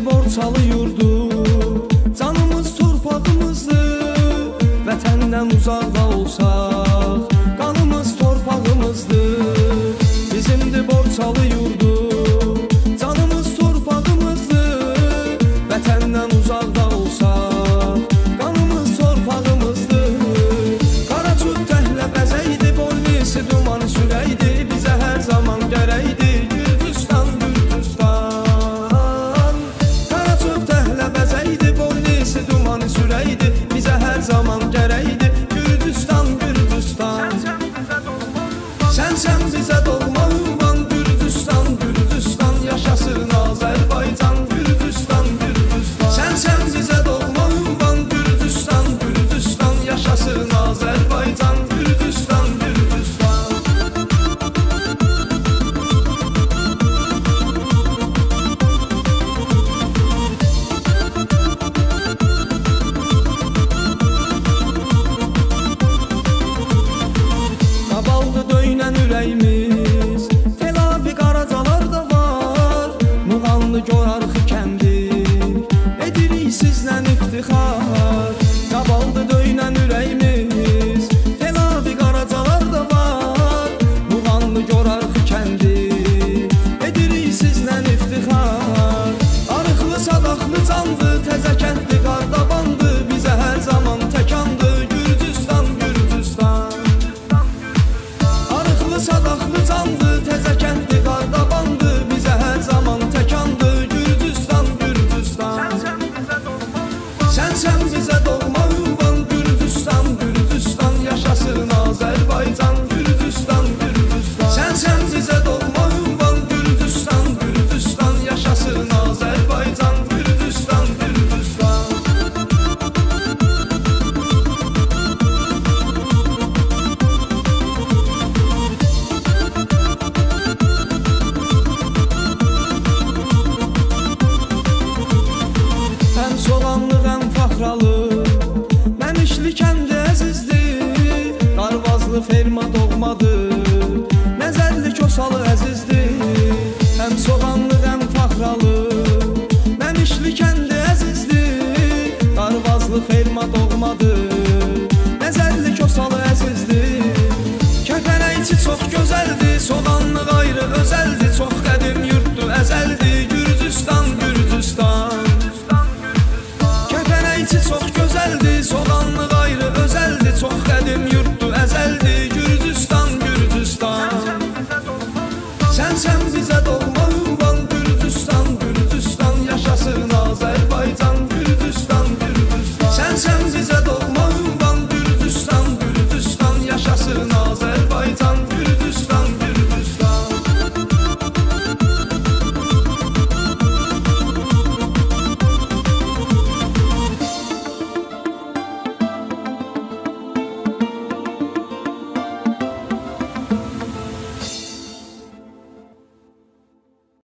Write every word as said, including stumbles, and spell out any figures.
Borçalı yurdu, canımız torpağımızdır. Vətəndən uzaqda olsaq, qanımız torpağımızdır. Bizimdir Borçalı yurdu, canımız torpağımızdır. Vətəndən uzaqda olsaq, qanımız torpağımızdır. Qaraçut təhlə bəzəydi, boynisi duman sürəydi, bizə hər zaman gərəkdi Gürcüstan, Gürcüstan. Qaraçut təhlə bəzəydi, boynisi duman sürəydi, bizə hər zaman gərəkdi Gürcüstan, Gürcüstan. Sən-sən bizə doğma ünvan, Gürcüstan, Gürcüstan. Yaşasın Azərbaycan, Gürcüstan, Gürcüstan. Sən-sən bizə doğma ünvan, Gürcüstan, Gürcüstan. Yaşasın Azərbaycan, Gürcüstan, Gürcüstan. Qabaldı döynən ürəyimiz, telafi qaracalar da var. Muğanlı Gorarxı kəndi, edirik sizlə iftixar. Qabaldı döynən ürəyimiz, telafi qaracalar da var. Muğanlı Gorarxı kəndi, edirik sizlə iftixar. Arıqlı sadaqlı candı, təzə kəndli qardabandı, bizə hər zaman təkandı Gürcüstan, Gürcüstan. Arıqlı sadaqlı candı, təzə kəndli qardabandı, bizə hər zaman təkandı Gürcüstan, Gürcüstan. Sən-sən bizə doğma ünvan, Gürcüstan, Gürcüstan. Yaşasın Azərbaycan, Gürcüstan, Gürcüstan. Sən-sən bizə doğma ünvan, Gürcüstan, Gürcüstan. Yaşasın Azərbaycan, Gürcüstan, Gürcüstan. Həm soğanlı, həm faxralı, Məmişli kəndi əzizdir. Darvazlı ferma doğmadır, Nəzərli Kosalı əzizdir. Həm soğanlı, həm faxralı, Məmişli kəndi əzizdir. Darvazlı ferma doğmadır, Nəzərli Kosalı əzizdir. Kəpənəkçi çox gözəldir, soğanlı qayrı özəldir. Çox qədim